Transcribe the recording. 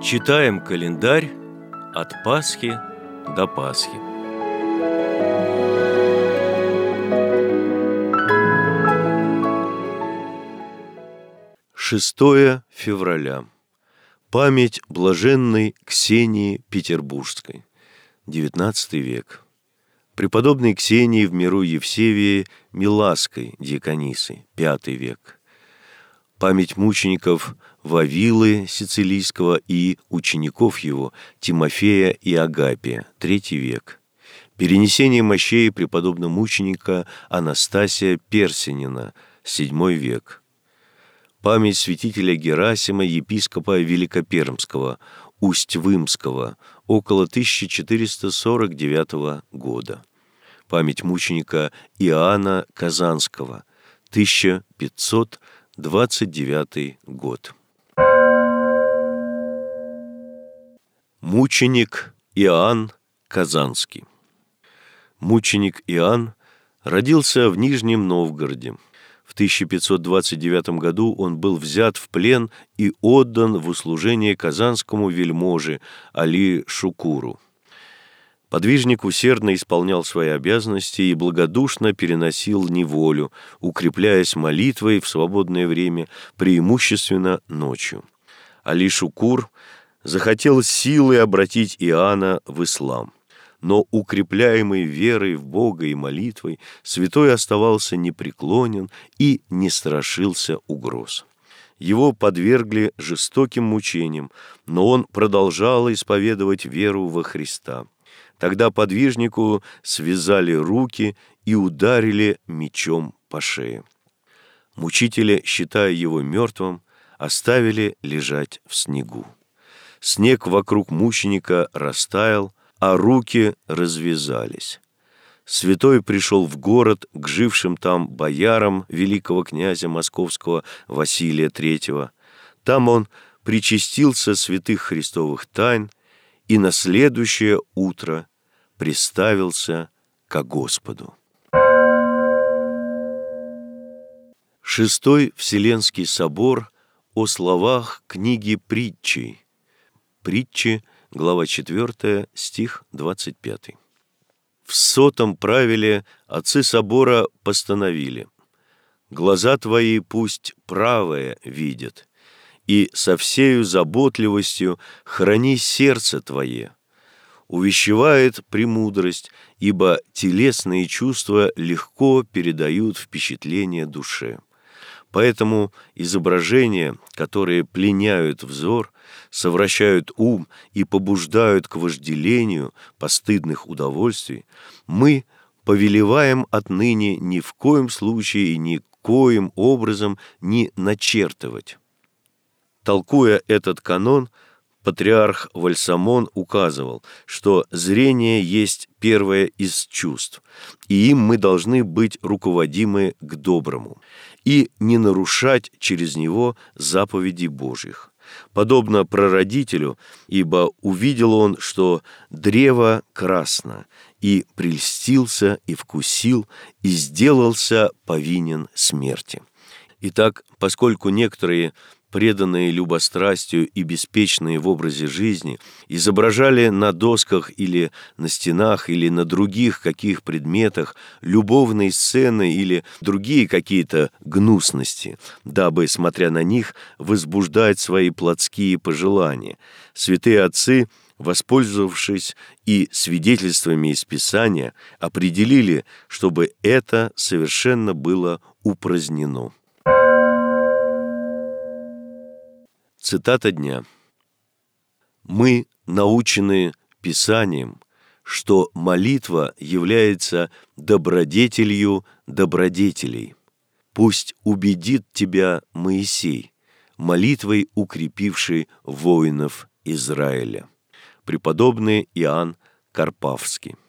Читаем календарь от Пасхи до Пасхи. Шестое февраля. Память блаженной Ксении Петербургской. 19 век. Преподобной Ксении в миру Евсевии Миласской диакониссы. 5 век. Память мучеников Вавилы Сицилийского и учеников его Тимофея и Агапия. 3 век. Перенесение мощей преподобно-мученика Анастасия Персинина. 7 век. Память святителя Герасима, епископа Великопермского, Усть-Вымского, около 1449 года. Память мученика Иоанна Казанского, 1529 год. Мученик Иоанн Казанский. Мученик Иоанн родился в Нижнем Новгороде. В 1529 году он был взят в плен и отдан в услужение казанскому вельможе Али Шукуру. Подвижник усердно исполнял свои обязанности и благодушно переносил неволю, укрепляясь молитвой в свободное время, преимущественно ночью. Али Шукур захотел силой обратить Иоанна в ислам. Но, укрепляемый верой в Бога и молитвой, святой оставался непреклонен и не страшился угроз. Его подвергли жестоким мучениям, но он продолжал исповедовать веру во Христа. Тогда подвижнику связали руки и ударили мечом по шее. Мучители, считая его мертвым, оставили лежать в снегу. Снег вокруг мученика растаял, а руки развязались. Святой пришел в город к жившим там боярам великого князя московского Василия III. Там он причастился святых христовых тайн и на следующее утро приставился ко Господу. Шестой Вселенский собор о словах книги притчей. Притчи, глава 4, стих 25. В 100-м правиле отцы собора постановили: «Глаза твои пусть правое видят, и со всею заботливостью храни сердце твое». Увещевает премудрость, ибо телесные чувства легко передают впечатление душе. Поэтому изображения, которые пленяют взор, совращают ум и побуждают к вожделению постыдных удовольствий, мы повелеваем отныне ни в коем случае и никоим образом не начертывать. Толкуя этот канон, патриарх Вальсамон указывал, что зрение есть первое из чувств, и им мы должны быть руководимы к доброму, и не нарушать через него заповедей Божьих. Подобно прародителю, ибо увидел он, что древо красно, и прельстился, и вкусил, и сделался повинен смерти. Итак, поскольку некоторые преданные любострастию и беспечные в образе жизни, изображали на досках или на стенах или на других каких предметах любовные сцены или другие какие-то гнусности, дабы, смотря на них, возбуждать свои плотские пожелания. Святые отцы, воспользовавшись и свидетельствами из Писания, определили, чтобы это совершенно было упразднено. Цитата дня. «Мы научены Писанием, что молитва является добродетелью добродетелей. Пусть убедит тебя Моисей, молитвой укрепивший воинов Израиля». Преподобный Иоанн Карпавский.